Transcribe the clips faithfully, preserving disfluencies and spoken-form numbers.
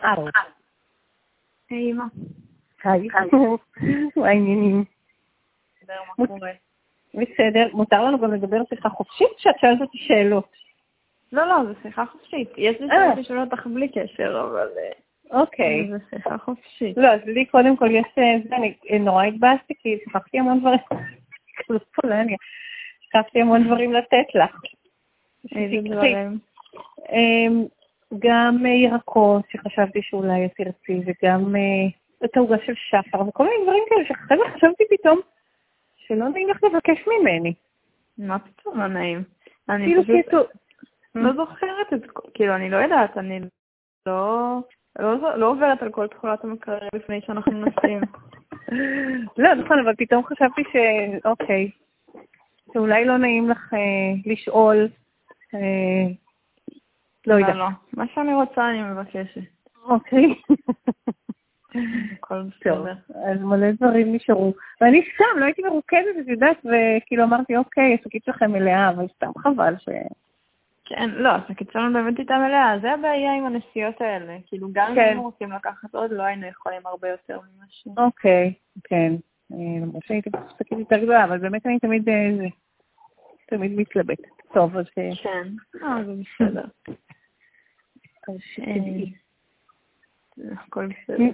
ארו. היי אמא. היי. מה העניינים? בסדר, מה קורה? בסדר, מותר לנו גם לדבר שיחה חופשית שאת שואלת אותי שאלות. לא, לא, זה שיחה חופשית. יש לי שאלות לשאול אותך בלי קשר, אבל... אוקיי. זה שיחה חופשית. לא, אז לי קודם כל יש... אני נורא התבאסתי, כי שכחתי המון דברים. כזאת פולניה. שכחתי המון דברים לתת לך. איזה דברים? גם ירקות שחשבתי שאולי יתרצי, וגם את העוגה של שחר, וכל מיני דברים כאלה שחשבתי חשבתי פתאום שלא נעים לך לבקש ממני. מה פתאום לא נעים? אני כאילו פשוט כאילו... לא זוכרת את זה, כאילו אני לא יודעת, אני לא לא עוברת על כל תכולת המקרר לפני שאנחנו נסים. לא, נכון, אבל פתאום חשבתי שאוקיי, שאולי לא נעים לך לשאול, לא יודעת. לא, מה שאני רוצה אני מבקשת. אוקיי. הכל בסדר. אז מלא דברים נשארו. ואני סתם, לא הייתי מרוכזת, את יודעת, וכאילו אמרתי, אוקיי, השקית שלכם מלאה, אבל סתם חבל ש... כן, לא, השקית שלנו באמת הייתה מלאה. זה הבעיה עם הנסיעות האלה. כאילו, גם אם היינו רוצים לקחת עוד, לא היינו יכולים הרבה יותר ממשהו. אוקיי, כן. למרות שהייתי בשקית יותר גדולה, אבל באמת אני תמיד זה... תמיד מתלבטת. טוב, אז... כן, אה, זה בסדר. אז שתדעי. הכל בסדר.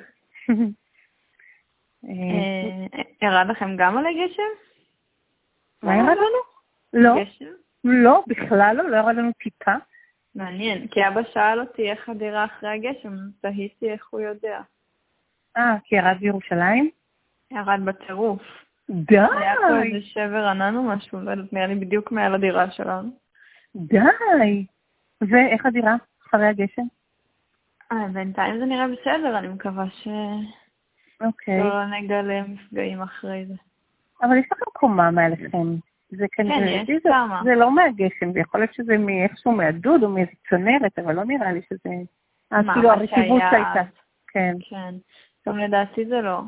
ירד לכם גם על הגשם? מה ירד לנו? לא. גשם? לא, בכלל לא, לא ירד לנו טיפה. מעניין, כי אבא שאל אותי איך הדירה אחרי הגשם, תהיתי איך הוא יודע. אה, כי ירד בירושלים? ירד בטירוף. די! היה פה איזה שבר ענן או משהו, לא יודעת, נראה לי בדיוק מעל הדירה שלנו. די! ואיך הדירה אחרי הגשם? אה, בינתיים זה נראה בסדר, אני מקווה ש... אוקיי. לא נגלה מפגעים אחרי זה. אבל יש לכם קומה מעליכם. זה כנראה, כן, יש כמה. זה לא מהגשם, זה יכול להיות שזה מאיכשהו מהדוד או מאיזה צנרת, אבל לא נראה לי שזה... מה, כאילו מה הרטיבות שהיה... שהייתה. כן. כן. גם לדעתי זה לא.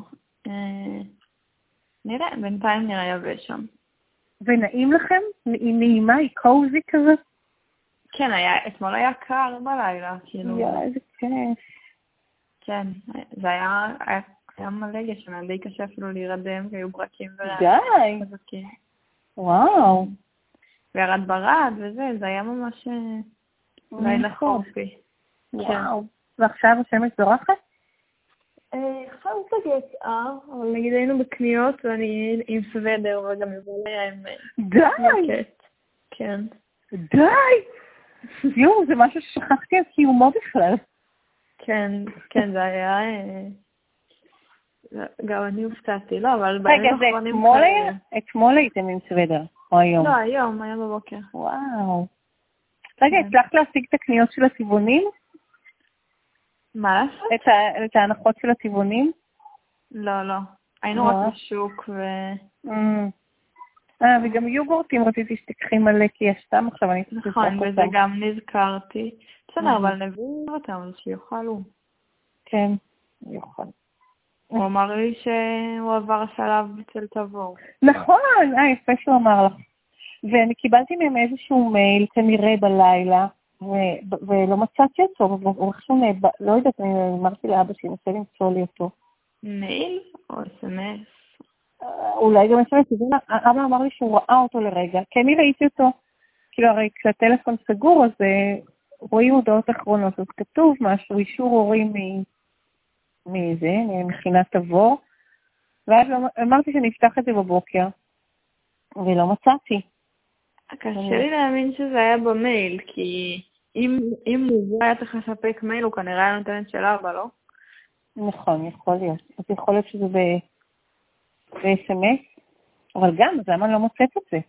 נראה, בינתיים נראה יבש שם. ונעים לכם? היא נעימה, היא קוזי כזה? כן, היה, אתמול היה קר בלילה, כאילו... יאללה, איזה כיף. כן, זה היה, היה, היה מלא גשם, היה די קשה אפילו להירדם, והיו ברקים די! וואו. וירד ברד וזה, זה היה ממש לילה חורפי. וואו. ועכשיו השמש זורחת? עכשיו זה יצאה, אבל נגיד היינו בקניות ואני עם סוודר וגם מבוליה עם... די! כן. די! יואו, זה משהו ששכחתי על קיומו בכלל. כן, כן, זה היה... גם אני הופתעתי, לא, אבל... רגע, זה אתמול היה? אתמול הייתם עם סוודר, או היום? לא, היום, היום בבוקר. וואו. רגע, הצלחת להשיג את הקניות של הטבעונים? מה לעשות? את ההנחות של הטבעונים? לא, לא. היינו רק בשוק ו... אה, וגם יוגורטים רציתי שתקחי מלא, כי יש סתם עכשיו, אני צריכה נכון, וזה גם נזכרתי. בסדר, אבל נביא אותם, אז שיוכלו. כן, יוכל. הוא אמר לי שהוא עבר השלב אצל תבור. נכון, אה, יפה שהוא אמר לך. ואני קיבלתי מהם איזשהו מייל, כנראה בלילה, ולא מצאתי אותו, הוא איכשהו נאבא, לא יודעת, אני אמרתי לאבא שינסה למצוא לי אותו. מייל או אס-אם-אס? אולי גם אס-אם-אס, אבא אמר לי שהוא ראה אותו לרגע, כי אני ראיתי אותו, כאילו הרי כשהטלפון סגור, אז רואים הודעות אחרונות, אז כתוב משהו, אישור הורים מזה, מכינת תבור, ואז אמרתי שאני אפתח את זה בבוקר, ולא מצאתי. קשה לי להאמין שזה היה במייל, כי אם הוא היה צריך לספק מייל, הוא כנראה היה נותן את של אבא, לא? נכון, יכול להיות. אז יכול להיות שזה ב-אס-אם-אס, אבל גם, אז למה אני לא מוצאת את זה?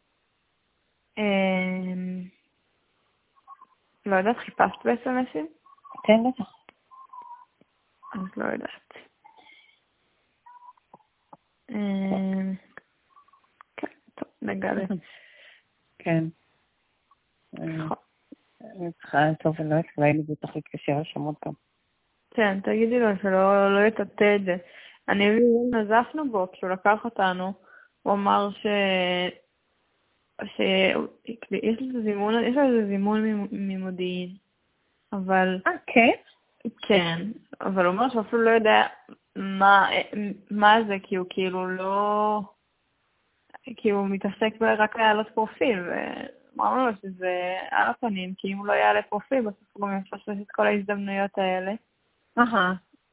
לא יודעת, חיפשת ב-אס-אם-אסים? כן, בטח. אז לא יודעת. כן, טוב, נגלה. כן. אני צריכה, טוב, אני לא יודעת, אולי אני בטח להתקשר לשם עוד פעם. כן, תגידי לו שלא יטטה את זה. אני נזפנו בו כשהוא לקח אותנו, הוא אמר ש... שיש לו איזה זימון ממודיעין, אבל... אה, כן? כן, אבל הוא אומר שהוא אפילו לא יודע מה, מה זה, כי הוא כאילו לא, כי הוא מתעסק רק להעלות פרופיל, ואמרנו לו שזה על הפנים, כי אם הוא לא יעלה פרופיל, בסוף הוא גם יפספס את כל ההזדמנויות האלה. אהה.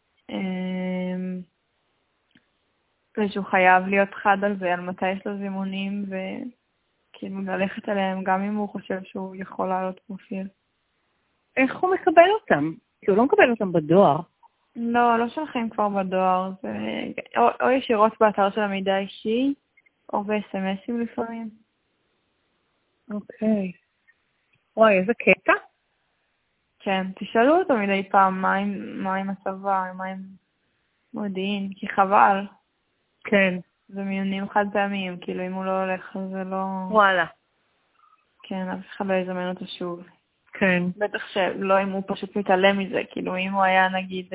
ושהוא חייב להיות חד על זה, על מתי יש לו זימונים, וכאילו ללכת עליהם, גם אם הוא חושב שהוא יכול לעלות פרופיל. איך הוא מקבל אותם? כי הוא לא מקבל אותם בדואר. לא, לא שולחים כבר בדואר. זה... או, או ישירות באתר של המידע האישי, או ב-אס אם אסים לפעמים. אוקיי. וואי, איזה קטע. כן, תשאלו אותו מדי פעם מה עם, מה עם הצבא, מה עם מודיעין, כי חבל. כן. זה מיונים חד פעמים, כאילו אם הוא לא הולך, אז זה לא... וואלה. כן, אף אחד לא יזמן אותו שוב. כן. בטח שלא אם הוא פשוט מתעלם מזה, כאילו אם הוא היה נגיד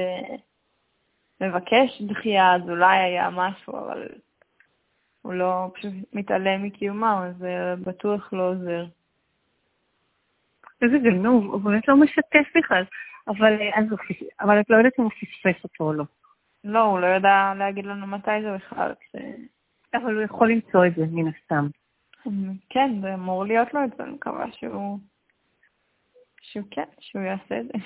מבקש דחייה, אז אולי היה משהו, אבל הוא לא פשוט מתעלם מקיומם, אז זה בטוח לא עוזר. איזה גנוב, הוא באמת לא משתף בכלל, אבל, אז, אבל את לא יודעת אם הוא פספס אותו או לא. לא, הוא לא יודע להגיד לנו מתי זה בכלל. כש... אבל הוא יכול למצוא את זה מן הסתם. כן, זה אמור להיות לו את זה, אני מקווה שהוא... שהוא כן, שהוא יעשה את זה.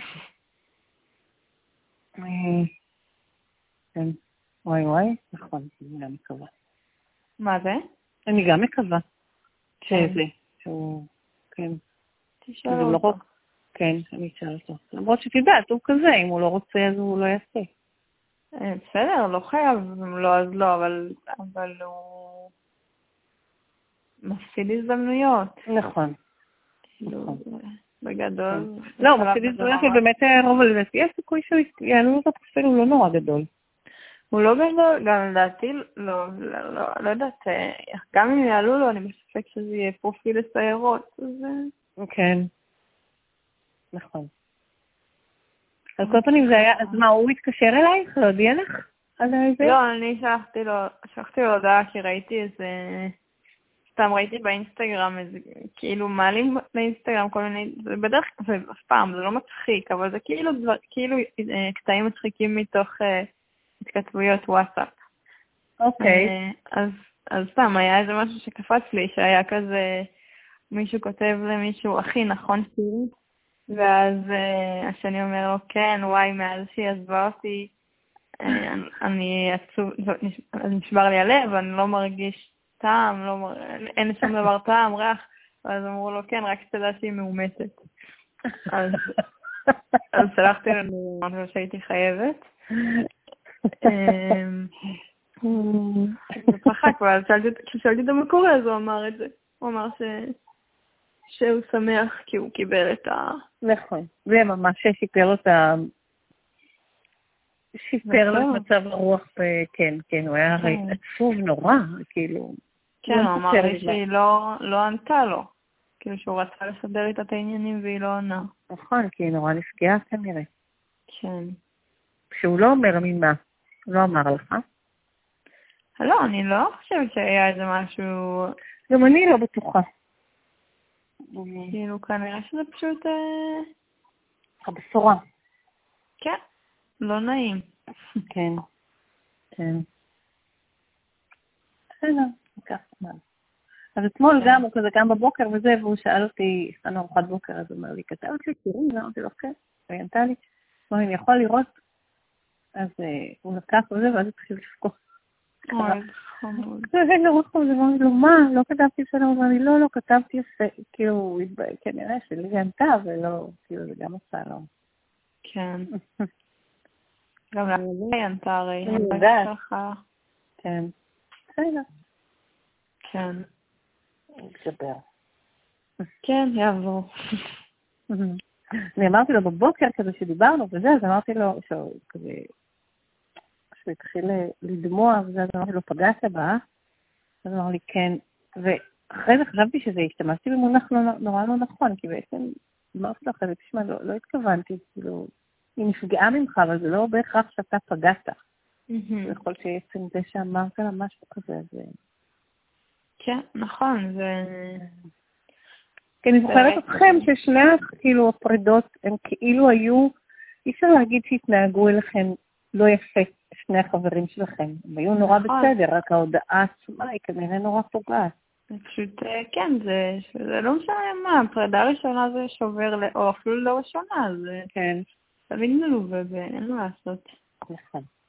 כן. וואי וואי, נכון, אני גם מקווה. מה זה? אני גם מקווה. שזה, שהוא, כן. תשאל אותו. כן, אני אשאל אותו. למרות שתדעת, הוא כזה, אם הוא לא רוצה אז הוא לא יעשה. בסדר, לא חייב, אם לא אז לא, אבל, אבל הוא מפסיד הזדמנויות. נכון. נכון. בגדול. לא, הוא מפסיד הזדמנויות, ובאמת רוב על זה, יש סיכוי שיעלו לו את הפרופיל, הוא לא נורא גדול. הוא לא גדול, גם לדעתי, לא, לא יודעת, גם אם יעלו לו, אני מספק שזה יהיה פרופיל לסיירות, אז... כן. נכון. על כל פנים זה היה, אז מה, הוא התקשר אלייך? לא הודיע לך? לא, אני שלחתי לו, שלחתי לו הודעה, כי ראיתי איזה, סתם ראיתי באינסטגרם, איזה, כאילו מעלים לאינסטגרם כל מיני, זה בדרך כלל, זה אף פעם, זה לא מצחיק, אבל זה כאילו, דבר, כאילו קטעים מצחיקים מתוך uh, התכתבויות וואטסאפ. אוקיי. Uh, אז, אז סתם, היה איזה משהו שקפץ לי, שהיה כזה, מישהו כותב למישהו, אחי, נכון סירי? ואז uh, השני אומר לו, כן, וואי, מאז שהיא עזבה אותי, אני עצוב, נשבר לי הלב, אני לא מרגיש טעם, לא מר... אין לי שום דבר טעם, ריח, ואז אמרו לו, כן, רק שתדע שהיא מאומתת. אז, אז שלחתי לנו, אמרתי שהייתי חייבת. וצחק, ואז כששאלתי את המקור, אז הוא אמר את זה. הוא אמר ש... שהוא שמח כי הוא קיבל את ה... נכון, זה ממש שיפר אותה... שיפר לו את מצב הרוח, כן, כן, הוא היה הרי עצוב נורא, כאילו... כן, הוא אמר לי שהיא לא ענתה לו, כאילו שהוא רצה לסדר איתה את העניינים והיא לא עונה. נכון, כי היא נורא נפגעה כנראה. כן. שהוא לא אומר ממה, הוא לא אמר לך. לא, אני לא חושבת שהיה איזה משהו... גם אני לא בטוחה. כאילו, כנראה שזה פשוט... הבשורה. כן. לא נעים. כן, כן. בסדר, ניקח זמן. אז אתמול גם, הוא כזה גם בבוקר וזה, והוא שאל אותי, עשינו ארוחת בוקר, אז הוא אומר לי, כתבת לי, תראי, ואמרתי לו, כן, וענתה לי, הוא אומר, אני יכול לראות, אז הוא לקח וזה, ואז הוא פשוט לפקוח. אוי, חמוד. זה נורא חמוד, זה אמרתי לו, מה, לא כתבתי בסדר, הוא אומר לי, לא, לא, כתבתי יפה, כאילו, כנראה שלי ענתה, ולא, כאילו, זה גם עשה לו. כן. גם להגיד ענתה הרי. אני יודעת. כן. בסדר. כן. נתגבר. כן, יעבור. אני אמרתי לו בבוקר כזה שדיברנו וזה, אז אמרתי לו שהוא כזה, שהוא התחיל לדמוע וזה, אז אמרתי לו, פגעת בה? אז אמר לי, כן. ואחרי זה חשבתי שזה השתמשתי במונח נורא לא נכון, כי בעצם אמרתי לו אחרי זה, תשמע, לא התכוונתי, כאילו, היא נפגעה ממך, אבל זה לא בהכרח שאתה פגעת. יכול שעצם זה שאמרת לה משהו כזה, זה... כן, נכון, זה... כי אני זוכרת אתכם ששני כאילו הפרידות הם כאילו היו אי אפשר להגיד שהתנהגו אליכם לא יפה, שני החברים שלכם. הם היו נורא בסדר, רק ההודעה עצמה היא כנראה נורא פוגעת. פשוט, כן, זה, זה לא משנה מה, פרידה ראשונה זה שובר, או אפילו לא ראשונה, זה כן. תמיד מלווה, ואין מה לעשות. נכון.